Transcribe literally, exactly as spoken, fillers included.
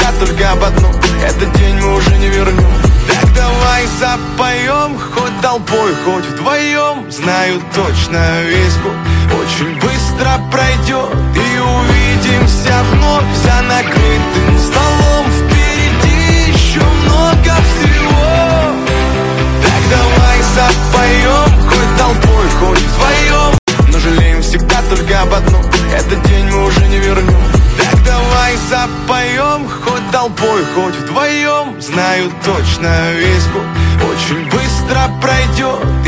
всегда только об одном: этот день мы уже не вернем. Так давай запоем, хоть толпой, хоть вдвоем. Знаю точно, весь год очень быстро пройдет, и увидимся вновь за накрытым столом. Впереди еще много всего. Так давай запоем, хоть толпой, хоть вдвоем. Но жалеем всегда только об одном: этот день мы уже не вернем. Так давай запоем, хоть толпой, хоть вдвоем. Знаю точно, весь год очень быстро пройдет,